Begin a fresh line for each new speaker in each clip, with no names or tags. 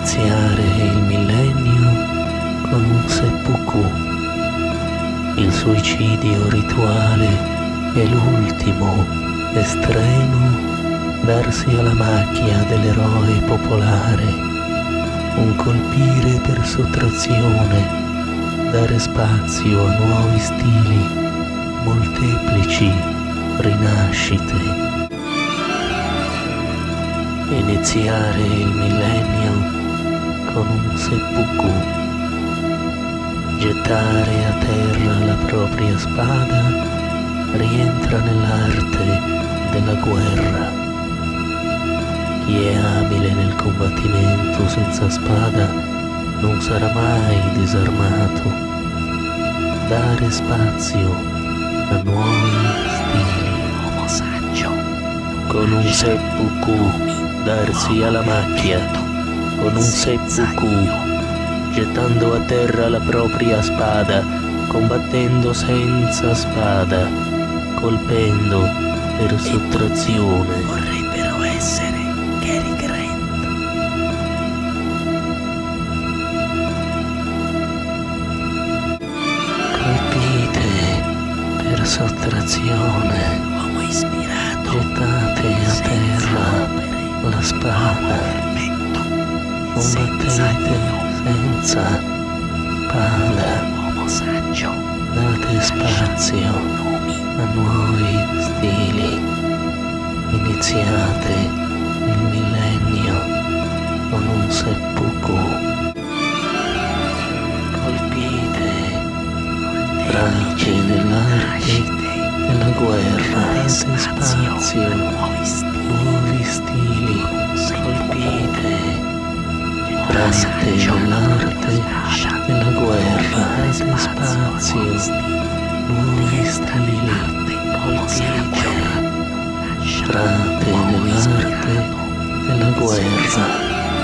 iniziare il millennio con un seppuku. Il suicidio rituale è l'ultimo estremo darsi alla macchia dell'eroe popolare, un colpire per sottrazione, dare spazio a nuovi stili, molteplici rinascite. Iniziare il millennio con un seppuku, gettare a terra la propria spada rientra nell'arte della guerra. Chi è abile nel combattimento senza spada non sarà mai disarmato. Dare spazio a nuovi stili. Uomo saggio. Con un seppuku darsi alla macchia, con un seppuku, gettando a terra la propria spada, combattendo senza spada, colpendo per sottrazione. Vorrebbero essere Cary Grant. Colpite per sottrazione, uomo ispirato, gettate a terra la spada, combattete senza spada, uomo saggio, date spazio a nuovi stili, iniziate il millennio con un seppuku, colpite tracce dell'arte della guerra, date spazio a nuovi stili, colpite tracce dell'arte della guerra, date spazio nuovi stili, colpite tracce dell'arte della guerra.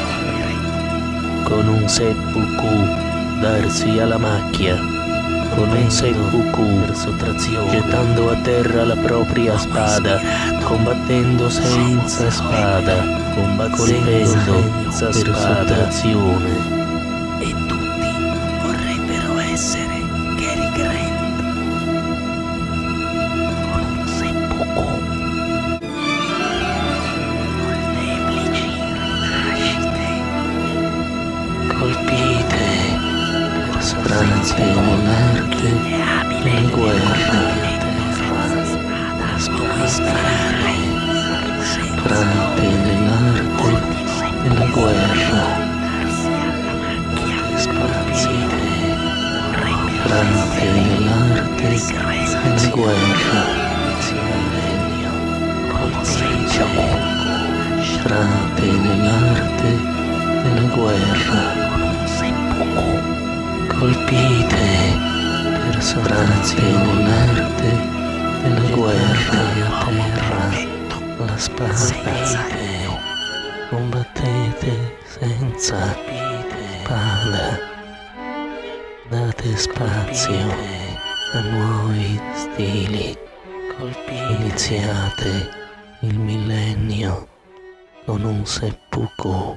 Con un seppuku darsi alla macchia, con un seppuku per sottrazione, gettando a terra la propria spada, combattendo senza spada, colpendo senza per sottrazione. E tutti vorrebbero essere Cary Grant. Con un seppuku, molteplici rinascite, colpite per sottrazione dell'arte della guerra, sparare, trate dell'arte della guerra, spazzite, trate dell'arte della guerra, colpite, trate dell'arte della guerra, colpite per sottrazione dell'arte della guerra a terra, la spada, combattete senza spada, date spazio a nuovi stili, iniziate il millennio con un seppuku.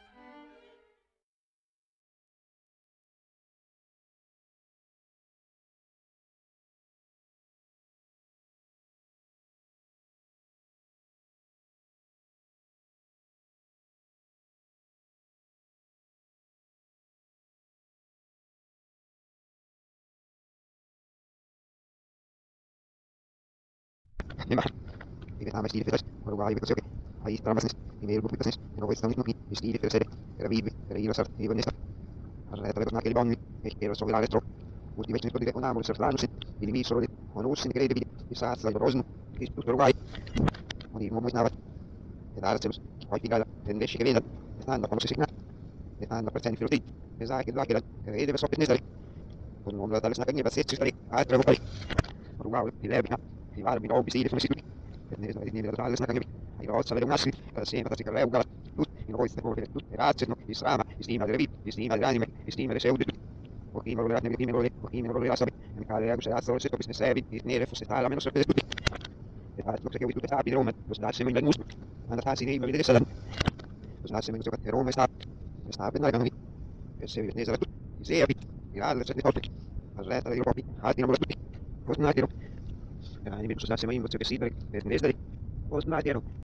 Nimmer. Ik weet namens die de maar waar je het zoeken. Hij is trouwens in meer boeken is. En hoe is dan nog niet? Is die de verse. Er wie er hier was even is. Als hij het naar Kelban. Ik keer zo weer terug. Moet die mensen direct naar ons verlaan zitten. Die wie zo dit. Van ons in grede wie. Is staat daar rozen. Is tot erbij. Maar die moet nou wat. Het daar zelfs. Wat die daar. En deze geweten. Het aan dat ons is niet. Het aan dat percent filosofie. We zaken dat dat. Reden we op het is. Kon omdat alles naar wat zit is dat. Uitdruk. Maar wauw, die leven. Die waren bij de bestuurder van de instituut. Het is niet dat alles naar kan hebben. Hij was zelf een assi. Dat is een dat ik er ook doet. In ooit te horen. Doet. Raad zit nog. Is rama. Is niet naar de wiet. Is niet naar de anime. Is niet naar de zeude. Ook iemand wil dat niet meer rollen. Ook iemand wil dat sabi. En kan er ook zeggen dat zit op is een is neer voor het halen met een soort. Het had ook zeggen hoe het staat hier om. Dus dat ze me dan moest. En dat gaat ze niet meer willen zeggen. Dus dat ze me zo het Rome staat. sta a pendere canoni, per se vi snesa la tutti, se api, mirare certi forti, arreta la popi, alti non la tutti, cosnatiro, e anni mi sussa se mai in che si per snesa, cosnatiro.